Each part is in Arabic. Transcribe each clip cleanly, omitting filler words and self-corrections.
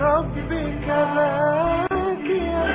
ربك باكيا.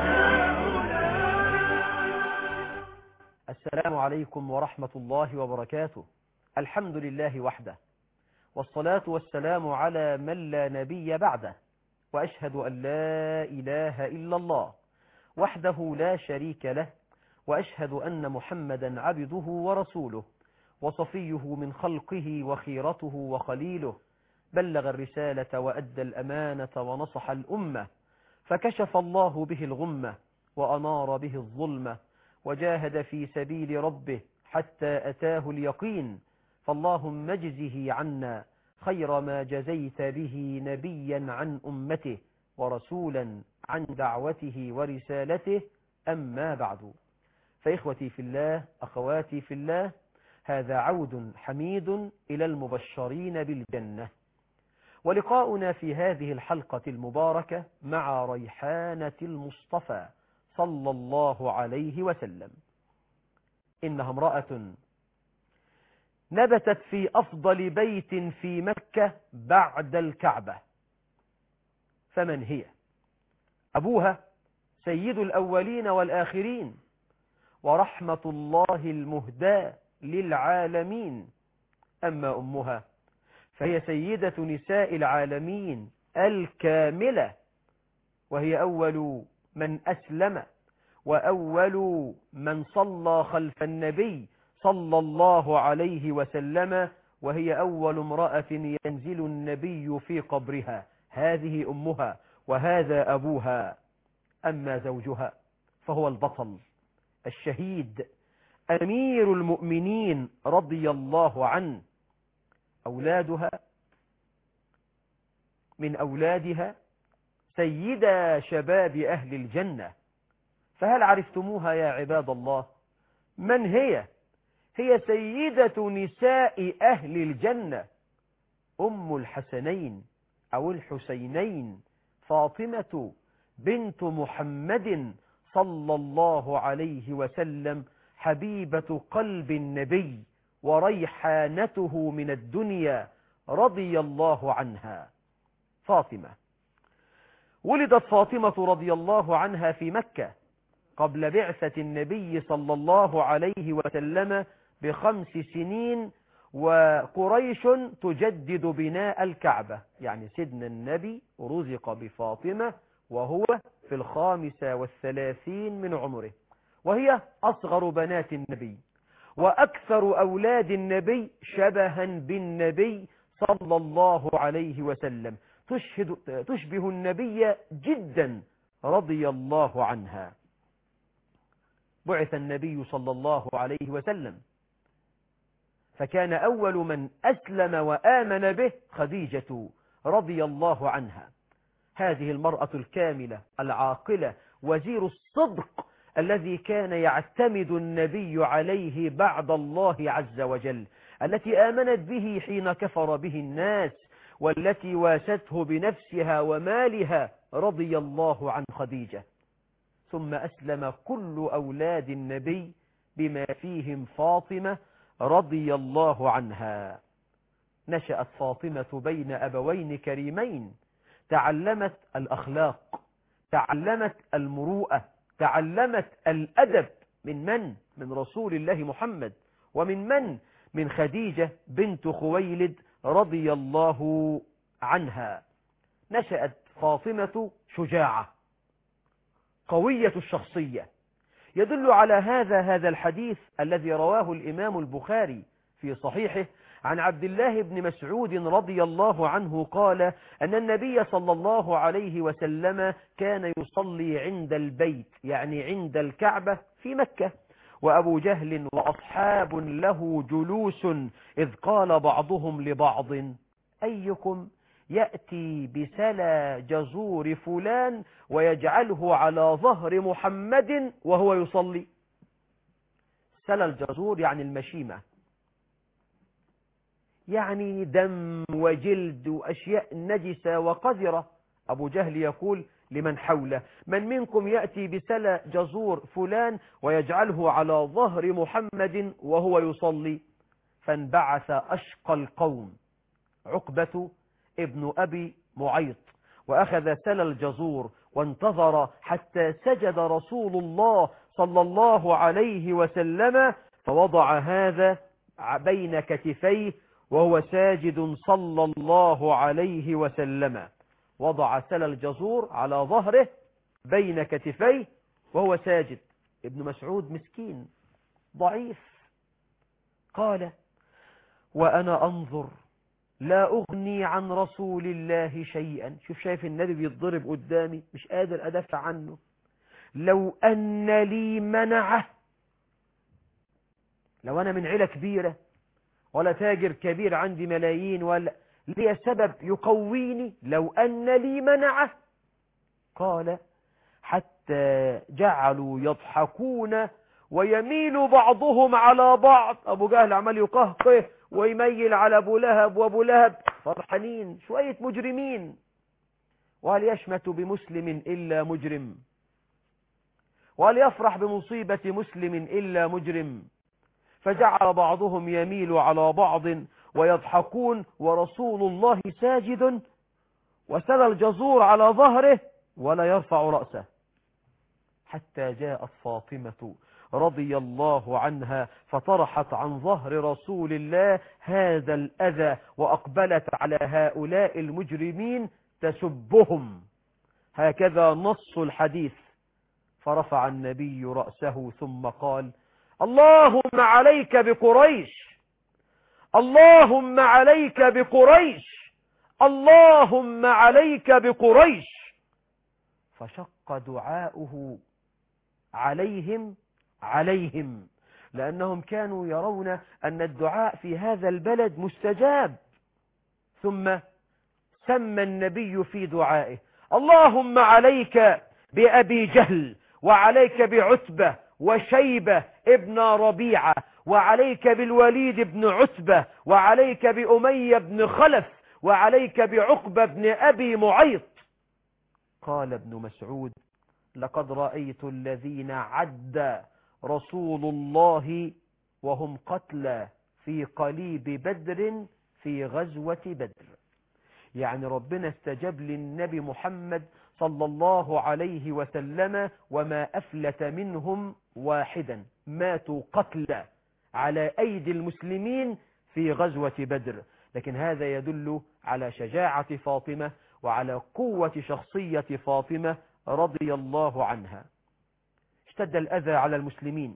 السلام عليكم ورحمة الله وبركاته. الحمد لله وحده، والصلاة والسلام على من لا نبي بعده، وأشهد أن لا إله إلا الله وحده لا شريك له، وأشهد أن محمدا عبده ورسوله وصفيه من خلقه وخيرته وخليله، بلغ الرسالة وأدى الأمانة ونصح الأمة، فكشف الله به الغمة وأنار به الظلمة، وجاهد في سبيل ربه حتى أتاه اليقين. فاللهم اجزه عنا خير ما جزيت به نبيا عن أمته ورسولا عن دعوته ورسالته. أما بعد، فإخوتي في الله، أخواتي في الله، هذا عود حميد إلى المبشرين بالجنة، ولقاؤنا في هذه الحلقة المباركة مع ريحانة المصطفى صلى الله عليه وسلم. إنها امرأة نبتت في أفضل بيت في مكة بعد الكعبة. فمن هي؟ أبوها سيد الأولين والآخرين، ورحمة الله المهداة للعالمين. أما أمها فهي سيدة نساء العالمين الكاملة، وهي أول من أسلم وأول من صلى خلف النبي صلى الله عليه وسلم، وهي أول امرأة ينزل النبي في قبرها. هذه أمها وهذا أبوها. أما زوجها فهو البطل الشهيد أمير المؤمنين رضي الله عنه. أولادها من أولادها سيدا شباب أهل الجنة. فهل عرفتموها يا عباد الله؟ من هي؟ هي سيدة نساء أهل الجنة، أم الحسنين أو الحسينين، فاطمة بنت محمد صلى الله عليه وسلم، حبيبة قلب النبي وريحانته من الدنيا رضي الله عنها. فاطمة ولدت فاطمة رضي الله عنها في مكة قبل بعثة النبي صلى الله عليه وسلم ب5 سنين، وقريش تجدد بناء الكعبة. يعني سيدنا النبي رزق بفاطمة وهو في 35 من عمره، وهي أصغر بنات النبي وأكثر أولاد النبي شبها بالنبي صلى الله عليه وسلم، تشبه النبي جدا رضي الله عنها. بعث النبي صلى الله عليه وسلم، فكان أول من أسلم وآمن به خديجة رضي الله عنها. هذه المرأة الكاملة العاقلة، وزير الصدق الذي كان يعتمد النبي عليه بعد الله عز وجل، التي آمنت به حين كفر به الناس، والتي واسته بنفسها ومالها رضي الله عن خديجة. ثم أسلم كل أولاد النبي بما فيهم فاطمة رضي الله عنها. نشأت فاطمة بين أبوين كريمين، تعلمت الأخلاق، تعلمت المروءة، تعلمت الأدب من رسول الله محمد، من خديجة بنت خويلد رضي الله عنها. نشأت فاطمة شجاعة قوية الشخصية. يدل على هذا الحديث الذي رواه الإمام البخاري في صحيحه عن عبد الله بن مسعود رضي الله عنه قال أن النبي صلى الله عليه وسلم كان يصلي عند البيت، يعني عند الكعبة في مكة، وأبو جهل وأصحاب له جلوس، إذ قال بعضهم لبعض: أيكم يأتي بسلى جزور فلان ويجعله على ظهر محمد وهو يصلي؟ سلى الجزور يعني المشيمة، يعني دم وجلد وأشياء نجسة وقذرة. أبو جهل يقول لمن حوله: من منكم يأتي بسلى جزور فلان ويجعله على ظهر محمد وهو يصلي؟ فانبعث أشقى القوم عقبة ابن أبي معيط، وأخذ سل الجزور وانتظر حتى سجد رسول الله صلى الله عليه وسلم، فوضع هذا بين كتفيه وهو ساجد صلى الله عليه وسلم. وضع سل الجزور على ظهره بين كتفيه وهو ساجد. ابن مسعود مسكين ضعيف، قال: وأنا أنظر لا أغني عن رسول الله شيئا. شايف النبي بيتضرب قدامي مش قادر أدافع عنه. لو أن لي منعه، لو أنا من عيلة كبيرة ولا تاجر كبير عندي ملايين ولا لي سبب يقويني، لو أن لي منعه. قال: حتى جعلوا يضحكون ويميل بعضهم على بعض. أبو جهل عمال يقهقه ويميل على أبو لهب، وأبو لهب فرحانين، شوية مجرمين. وهل يشمت بمسلم إلا مجرم؟ وهل يفرح بمصيبة مسلم إلا مجرم؟ فجعل بعضهم يميل على بعض ويضحكون ورسول الله ساجد وسل الجزور على ظهره ولا يرفع رأسه، حتى جاءت فاطمة رضي الله عنها فطرحت عن ظهر رسول الله هذا الأذى وأقبلت على هؤلاء المجرمين تسبهم. هكذا نص الحديث. فرفع النبي رأسه ثم قال: اللهم عليك بقريش، اللهم عليك بقريش، اللهم عليك بقريش. فشق دعاؤه عليهم لأنهم كانوا يرون أن الدعاء في هذا البلد مستجاب. ثم سمى النبي في دعائه: اللهم عليك بأبي جهل، وعليك بعتبة وشيبة ابن ربيعة، وعليك بالوليد بن عتبة، وعليك بأمية بن خلف، وعليك بعقبة بن أبي معيط. قال ابن مسعود: لقد رأيت الذين عد رسول الله وهم قتلى في قليب بدر في غزوة بدر. يعني ربنا استجاب للنبي محمد صلى الله عليه وسلم وما أفلت منهم واحدا، ماتوا قتلى على أيدي المسلمين في غزوة بدر. لكن هذا يدل على شجاعة فاطمة وعلى قوة شخصية فاطمة رضي الله عنها. اشتد الأذى على المسلمين،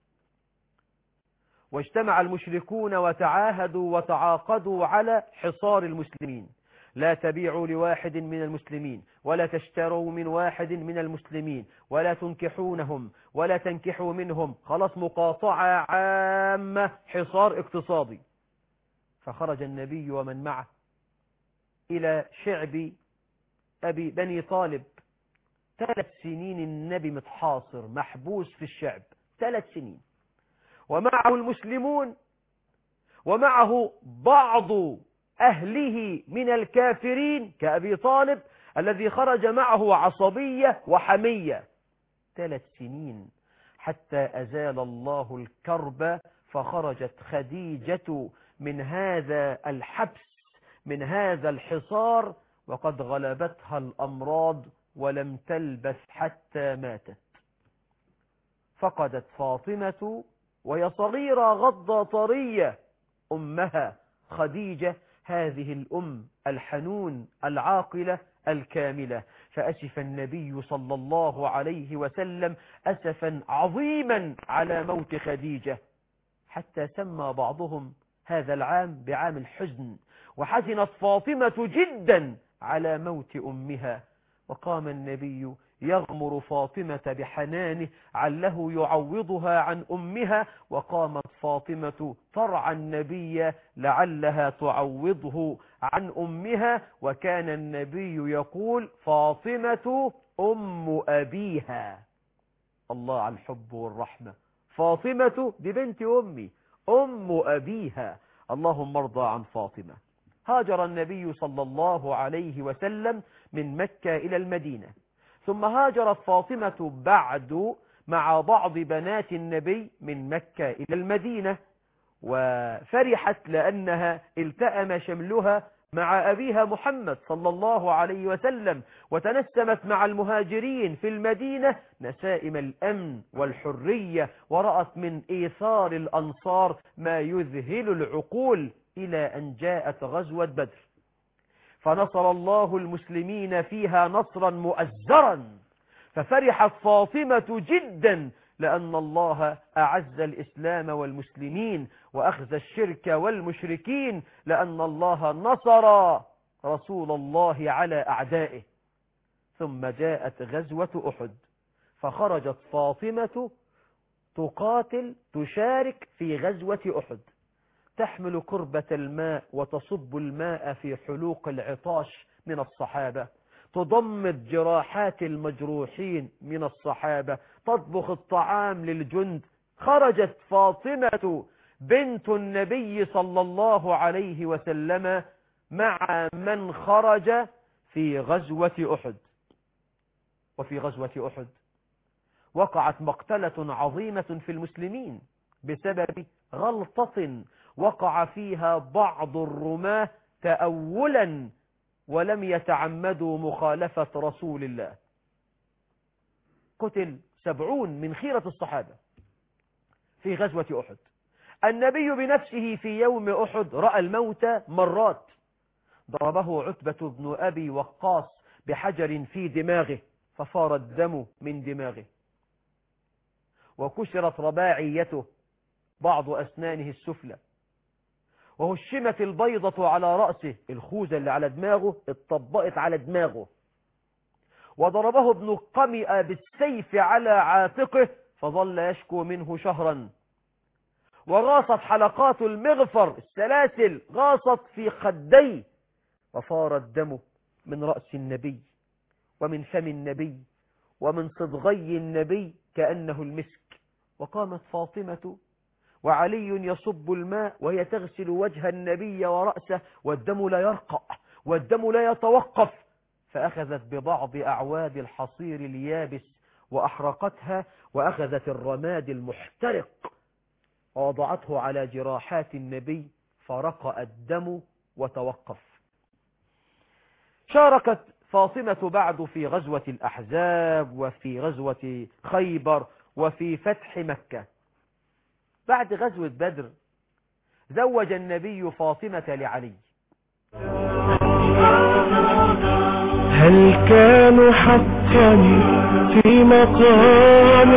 واجتمع المشركون وتعاهدوا وتعاقدوا على حصار المسلمين. لا تبيعوا لواحد من المسلمين، ولا تشتروا من واحد من المسلمين، ولا تنكحونهم ولا تنكحوا منهم. خلاص، مقاطعة عامة، حصار اقتصادي. فخرج النبي ومن معه إلى شعب بني طالب. 3 سنين النبي متحاصر محبوس في الشعب، 3 سنين، ومعه المسلمون ومعه بعض أهله من الكافرين كأبي طالب الذي خرج معه عصبية وحمية. 3 سنين حتى أزال الله الكرب، فخرجت خديجة من هذا الحبس، من هذا الحصار، وقد غلبتها الأمراض ولم تلبث حتى ماتت. فقدت فاطمة وهي صغيرة غضة طرية أمها خديجة، هذه الأم الحنون العاقلة الكاملة. فأسف النبي صلى الله عليه وسلم أسفا عظيما على موت خديجة، حتى سمى بعضهم هذا العام بعام الحزن. وحزنت فاطمة جدا على موت أمها، وقام النبي يغمر فاطمة بحنانه عله يعوضها عن أمها، وقامت فاطمة ترعى النبي لعلها تعوضه عن أمها. وكان النبي يقول: فاطمة أم أبيها. الله على الحب والرحمة. فاطمة دي بنت أمي، أم أبيها. اللهم ارضى عن فاطمة. هاجر النبي صلى الله عليه وسلم من مكة إلى المدينة، ثم هاجرت فاطمة بعد مع بعض بنات النبي من مكة إلى المدينة، وفرحت لأنها التأم شملها مع أبيها محمد صلى الله عليه وسلم، وتنسمت مع المهاجرين في المدينة نسائم الأمن والحرية، ورأت من إيثار الأنصار ما يذهل العقول، إلى أن جاءت غزوة بدر، فنصر الله المسلمين فيها نصرا مؤزرا، ففرحت فاطمة جدا لأن الله أعز الإسلام والمسلمين، وأخذ الشرك والمشركين، لأن الله نصر رسول الله على أعدائه. ثم جاءت غزوة أحد، فخرجت فاطمة تقاتل تشارك في غزوة أحد، تحمل كربة الماء وتصب الماء في حلوق العطاش من الصحابة، تضمد جراحات المجروحين من الصحابة، تطبخ الطعام للجند. خرجت فاطمة بنت النبي صلى الله عليه وسلم مع من خرج في غزوة أحد. وفي غزوة أحد وقعت مقتلة عظيمة في المسلمين بسبب غلطة وقع فيها بعض الرماة تأولا، ولم يتعمدوا مخالفة رسول الله. قتل 70 من خيرة الصحابة في غزوة أحد. النبي بنفسه في يوم أحد رأى الموت مرات، ضربه عتبة بن أبي وقاص بحجر في دماغه ففار الدم من دماغه، وكسرت رباعيته بعض أسنانه السفلى، وهشمت البيضة على رأسه، الخوذة اللي على دماغه اتطبقت على دماغه، وضربه ابن قمئة بالسيف على عاتقه فظل يشكو منه شهرا، وغاصت حلقات المغفر السلاسل غاصت في خديه، وفار الدم من رأس النبي ومن فم النبي ومن صدغي النبي كأنه المسك. وقامت فاطمة وعلي يصب الماء وهي تغسل وجه النبي ورأسه، والدم لا يرقع والدم لا يتوقف، فأخذت ببعض أعواد الحصير اليابس وأحرقتها، وأخذت الرماد المحترق ووضعته على جراحات النبي فرقأ الدم وتوقف. شاركت فاطمة بعد في غزوة الأحزاب وفي غزوة خيبر وفي فتح مكة. بعد غزوة بدر زوج النبي فاطمة لعلي. هل كانوا حقا في مقام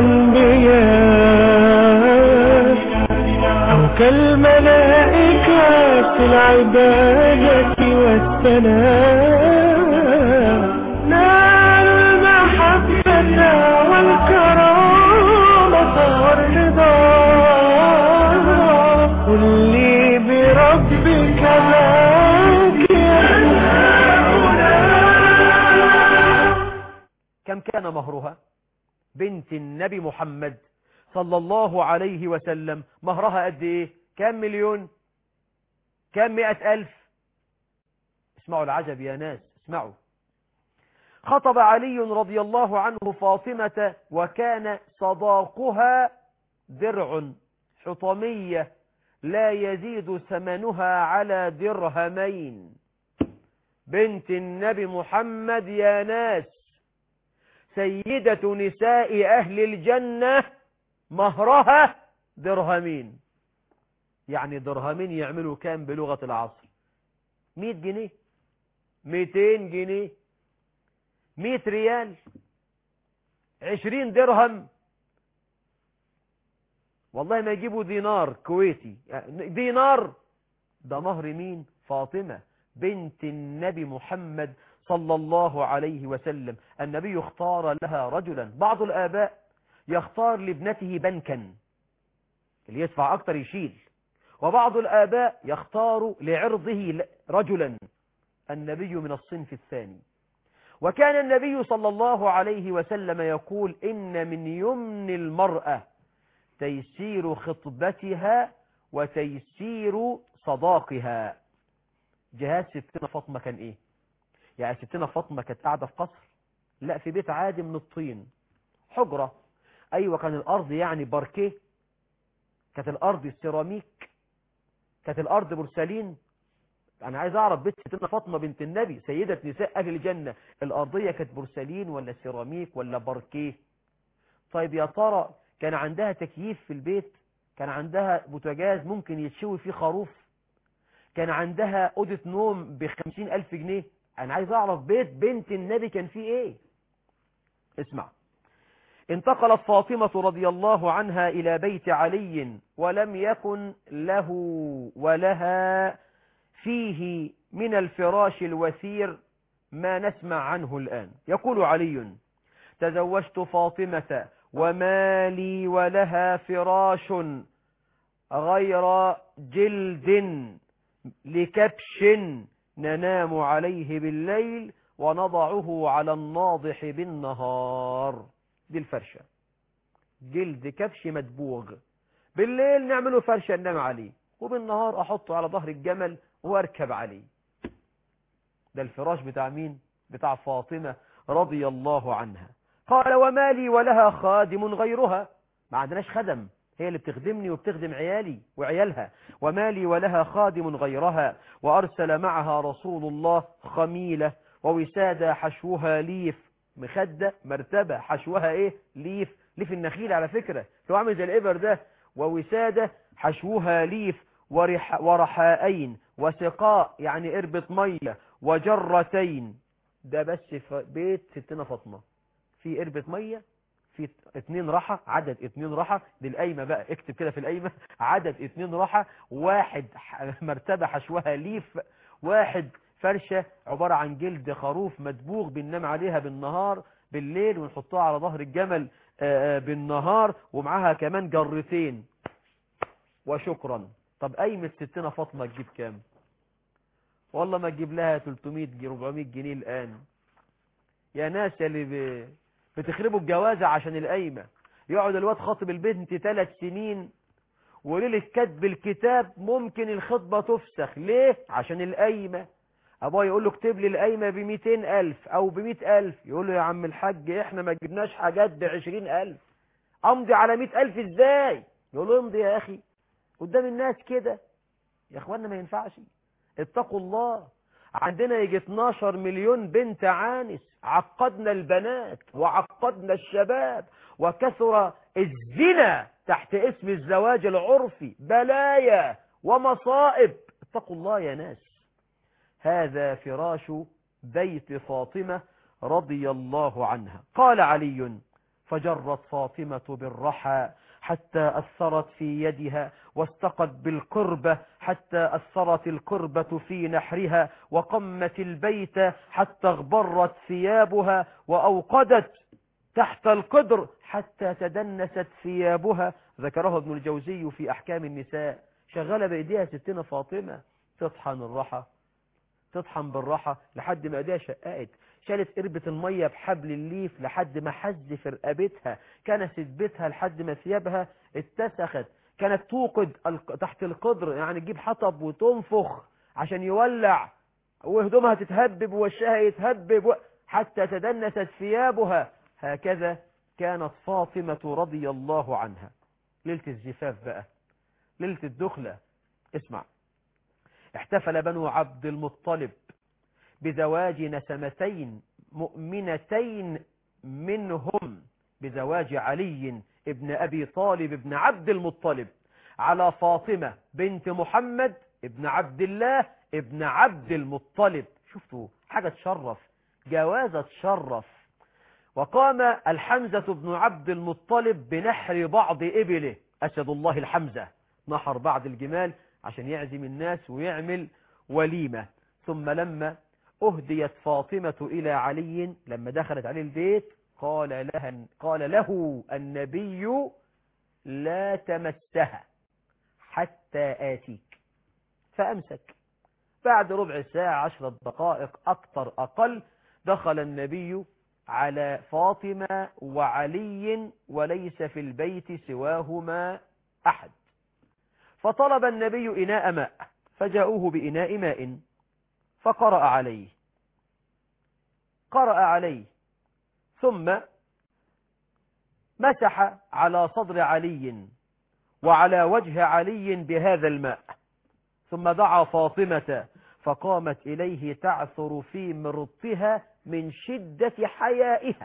الأنبياء أو كالملائكة في العبادة والسلام؟ نالوا المحبة والكرامة والرضا، قل لي بربك كم كان مهرها؟ بنت النبي محمد صلى الله عليه وسلم مهرها قد ايه؟ كم مليون؟ كم 100,000؟ اسمعوا العجب يا ناس، اسمعوا. خطب علي رضي الله عنه فاطمة وكان صداقها درع حطمية لا يزيد ثمنها على درهمين. بنت النبي محمد يا ناس، سيدة نساء أهل الجنة، مهرها درهمين. يعني درهمين يعملوا كام بلغة العصر؟ 100 جنيه، 200 جنيه، 100 ريال، 20 درهم، والله ما يجيبوا دينار كويتي، دينار. ده مهر مين؟ فاطمة بنت النبي محمد صلى الله عليه وسلم. النبي اختار لها رجلا. بعض الآباء يختار لابنته بنكا، اللي يدفع أكتر يشيل، وبعض الآباء يختار لعرضه رجلا. النبي من الصنف الثاني. وكان النبي صلى الله عليه وسلم يقول: إن من يمن المرأة تيسير خطبتها وتيسير صداقها. جهاز ستنا فاطمة كان ايه؟ يعني ستنا فاطمة كانت قاعدة في قصر؟ لا، في بيت عادي من الطين، حجرة. ايوه، كان الارض يعني باركيه، كانت الارض سيراميك، كانت الارض بورسلين. أنا عايز أعرف بيت ستنا فاطمة بنت النبي سيدة نساء أهل الجنة، الأرضية كانت بورسلين ولا سيراميك ولا باركيه؟ طيب يا ترى كان عندها تكييف في البيت؟ كان عندها بوتاجاز ممكن يتشوي فيه خروف؟ كان عندها أوضة نوم ب50,000 جنيه؟ أنا عايز أعرف بيت بنت النبي كان فيه إيه. اسمع. انتقلت فاطمة رضي الله عنها إلى بيت علي ولم يكن له ولها فيه من الفراش الوثير ما نسمع عنه الآن. يقول علي: تزوجت فاطمة وما لي ولها فراش غير جلد لكبش ننام عليه بالليل ونضعه على الناضح بالنهار. دي الفرشة، جلد كبش مدبوغ، بالليل نعمله فرشة ننام عليه، وبالنهار أحطه على ظهر الجمل واركب عليه. ده الفراش بتاع مين؟ بتاع فاطمة رضي الله عنها. قال: وما لي ولها خادم غيرها، ما عندناش خدم، هي اللي بتخدمني وبتخدم عيالي وعيالها. وما لي ولها خادم غيرها، وأرسل معها رسول الله خميلة ووسادة حشوها ليف. مخدة مرتبة حشوها ايه؟ ليف. ليف النخيل على فكرة، لو عامل زي الإبر ده. ووسادة حشوها ليف ورحائين وسقاء يعني قربة مية وجرتين. ده بس في بيت ستنا فاطمة، في قربة مية، في 2 رحى، عدد 2 رحى. دي القايمة بقى، اكتب كده في القايمة عدد 2 رحى، 1 مرتبة حشوها ليف، 1 فرشة عبارة عن جلد خروف مدبوغ بننام عليها بالنهار، بالليل ونحطها على ظهر الجمل بالنهار، ومعاها كمان جرتين. وشكرا. طب قايمة ستنا فاطمة تجيب كام؟ والله ما تجيب لها 300 400 جنيه الآن. يا ناس اللي بتخربوا الجوازة عشان القايمة. يقعد الواد خاطب البنت 3 سنين، وليلة كتب الكتاب ممكن الخطبة تفسخ. ليه؟ عشان القايمة. أبوه يقول له اكتب لي القايمة ب200,000 أو ب100,000، يقول له يا عم الحاج احنا ما جبناش حاجات ب20,000، أمضي على 100,000 ازاي؟ يقول له امضي يا أخي قدام الناس كده. يا اخوانا ما ينفعش، اتقوا الله. عندنا يجي 12 مليون بنت عانس، عقدنا البنات وعقدنا الشباب، وكثر الزنا تحت اسم الزواج العرفي، بلايا ومصائب. اتقوا الله يا ناس. هذا فراش بيت فاطمة رضي الله عنها. قال علي: فجرت فاطمة بالرحى حتى أثرت في يدها، واستقت بالقربة حتى أثرت القربة في نحرها، وقمت البيت حتى اغبرت ثيابها، وأوقدت تحت القدر حتى تدنست ثيابها. ذكره ابن الجوزي في أحكام النساء. شغالة بإيديها ستنا فاطمة تطحن الرحى، تطحن بالرحى لحد ما ايديها شققت، شالت قربة المية بحبل الليف لحد ما حز في رقبتها، كنست بيتها لحد ما ثيابها اتسخت، كانت توقد تحت القدر يعني تجيب حطب وتنفخ عشان يولع، وهدومها تتهبب ووشها يتهبب حتى تدنست ثيابها. هكذا كانت فاطمة رضي الله عنها. ليلة الزفاف بقى، ليلة الدخلة، اسمع. احتفل بنو عبد المطلب بزواج نسمتين مؤمنتين منهم، بزواج علي ابن أبي طالب ابن عبد المطلب على فاطمة بنت محمد ابن عبد الله ابن عبد المطلب. شفتوا حاجة تشرف، جوازة تشرف. وقام الحمزة بن عبد المطلب بنحر بعض إبله، أسد الله الحمزة نحر بعض الجمال عشان يعزم الناس ويعمل وليمة. ثم لما أهديت فاطمة إلى علي، لما دخلت عليه البيت قال له النبي: لا تمسها حتى آتيك. فأمسك. بعد ربع ساعة 10 دقائق أكثر أقل دخل النبي على فاطمة وعلي وليس في البيت سواهما أحد. فطلب النبي إناء ماء، فجاءوه بإناء ماء فقرأ عليه ثم مسح على صدر علي وعلى وجه علي بهذا الماء، ثم دعا فاطمة فقامت إليه تعثر في مرطها من شدة حيائها،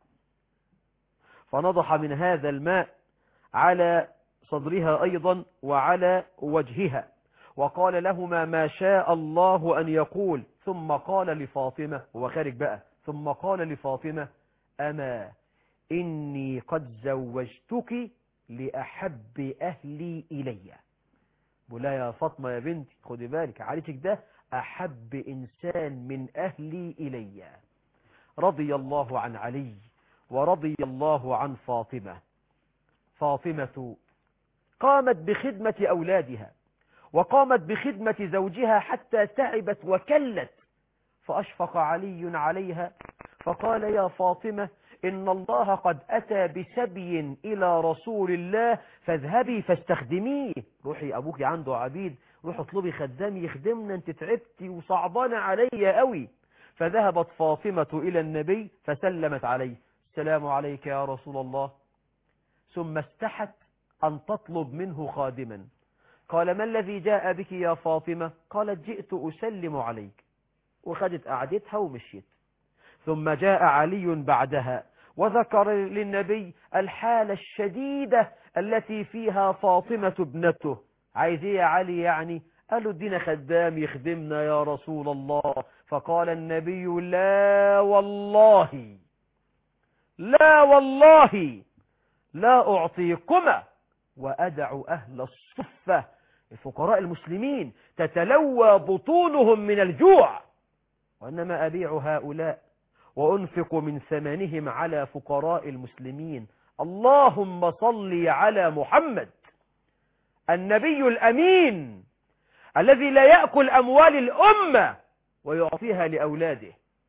فنضح من هذا الماء على صدرها أيضا وعلى وجهها، وقال لهما ما شاء الله أن يقول، ثم قال لفاطمة، هو خارج بقى، ثم قال لفاطمة أما إني قد زوجتك لأحب أهلي إلي. بلا يا فاطمة يا بنتي خدي بالك، عليك ده أحب إنسان من أهلي إلي. رضي الله عن علي ورضي الله عن فاطمة. فاطمة قامت بخدمة أولادها وقامت بخدمة زوجها حتى تعبت وكلت، فأشفق علي عليها فقال يا فاطمة إن الله قد أتى بسبي إلى رسول الله فاذهبي فاستخدميه. روحي أبوك عنده عبيد، روحي اطلبي خدام يخدمنا، انت تعبتي وصعبان علي قوي. فذهبت فاطمة إلى النبي فسلمت عليه، السلام عليك يا رسول الله، ثم استحت أن تطلب منه خادما. قال ما الذي جاء بك يا فاطمة؟ قالت جئت أسلم عليك، وخدت قعدتها ومشيت. ثم جاء علي بعدها وذكر للنبي الحالة الشديدة التي فيها فاطمة ابنته. عايز ايه يا علي يعني؟ قالوا ادينا خدام يخدمنا يا رسول الله. فقال النبي لا والله لا والله لا أعطيكما وأدع أهل الصفة الفقراء المسلمين تتلوى بطونهم من الجوع، وإنما أبيع هؤلاء وأنفق من ثمنهم على فقراء المسلمين. اللهم صل على محمد النبي الأمين الذي لا يأكل أموال الأمة ويعطيها لأولاده.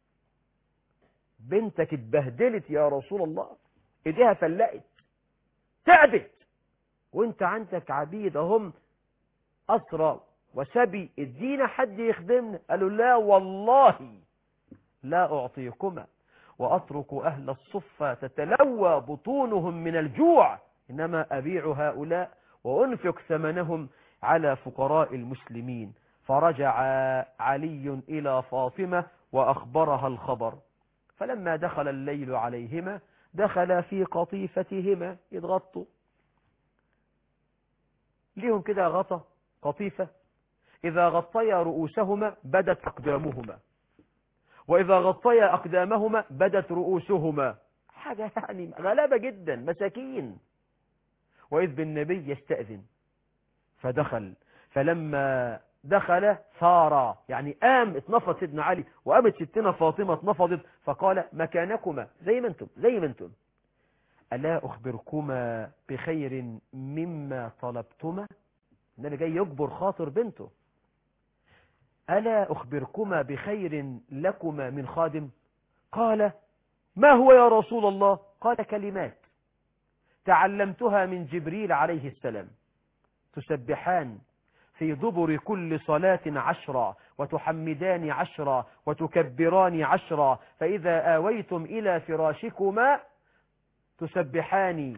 بنتك اتبهدلت يا رسول الله، ايديها فلقت تعبت، وانت عندك عبيد هم أسرى وسبي، ادينا حد يخدمنا. قالوا لا والله لا أعطيكما وأترك أهل الصفة تتلوى بطونهم من الجوع، إنما أبيع هؤلاء وأنفق ثمنهم على فقراء المسلمين. فرجع علي إلى فاطمة وأخبرها الخبر. فلما دخل الليل عليهما دخل في قطيفتهما يتغطوا، ليهم كده غطى قطيفة، إذا غطيا رؤوسهما بدت أقدامهما، وإذا غطيا أقدامهما بدت رؤوسهما. حاجة يعني غلابة جدا، مساكين. وإذ بالنبي يستأذن فدخل، فلما دخل ثار يعني قام، اتنفض سيدنا علي وقامت ستنا فاطمة اتنفضت، فقال مكانكما زي ما انتم. ألا أخبركما بخير مما طلبتما؟ النبي جاي يجبر خاطر بنته. ألا أخبركما بخير لكما من خادم؟ قال ما هو يا رسول الله؟ قال كلمات تعلمتها من جبريل عليه السلام، تسبحان في دبر كل صلاة 10 وتحمدان 10 وتكبران 10، فإذا آويتم إلى فراشكما تسبحان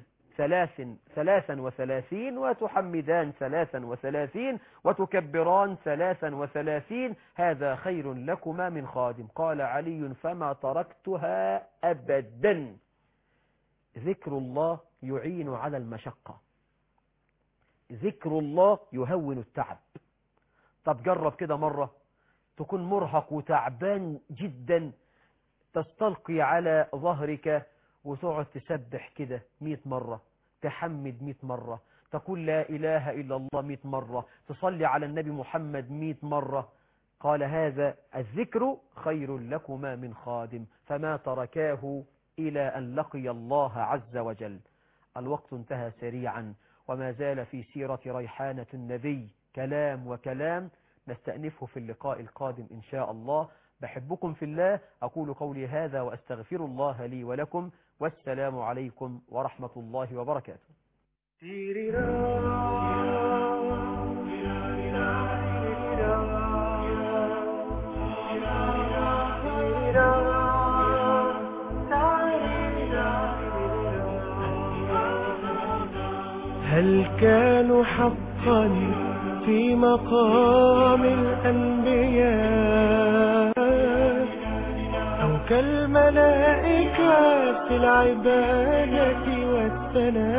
33 وتحمدان 33 وتكبران 33، هذا خير لكما من خادم. قال علي فما تركتها أبدا. ذكر الله يعين على المشقة، ذكر الله يهون التعب. طب جرب كده مرة تكون مرهق وتعبان جدا، تستلقي على ظهرك وتقعد تسبح كده 100 مرة، تحمد 100 مرة، تقول لا إله إلا الله 100 مرة، تصلي على النبي محمد 100 مرة. قال هذا الذكر خير لكما من خادم، فما تركاه إلى أن لقي الله عز وجل. الوقت انتهى سريعا، وما زال في سيرة ريحانة النبي كلام وكلام، نستأنفه في اللقاء القادم إن شاء الله. بحبكم في الله، أقول قولي هذا وأستغفر الله لي ولكم، والسلام عليكم ورحمة الله وبركاته. هل كانوا حقا في مقام الأنبياء أو كالملائكة في العبادة والثناء